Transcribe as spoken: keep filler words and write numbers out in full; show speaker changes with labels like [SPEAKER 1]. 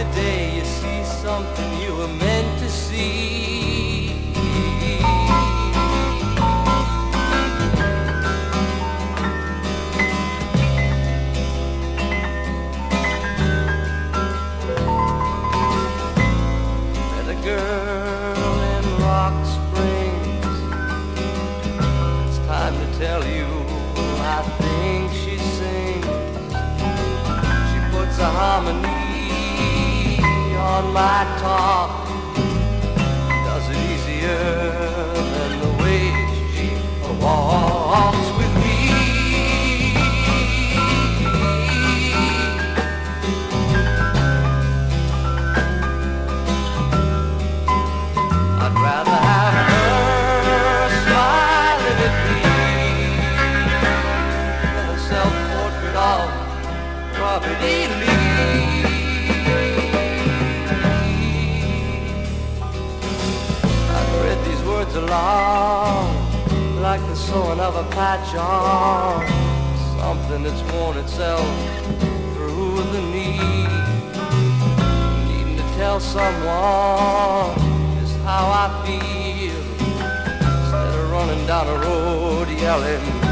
[SPEAKER 1] day you see something you were meant to see. Met a girl in Rock Springs. It's time to tell you, I think she sings. She puts a harmony on my talk, does it easier than the way she walks with me. I'd rather have her smiling at me than a self-portrait of Robert E. Lee. Along like the sewing of a patch on something that's worn itself through the knee, needing to tell someone just how I feel instead of running down a road yelling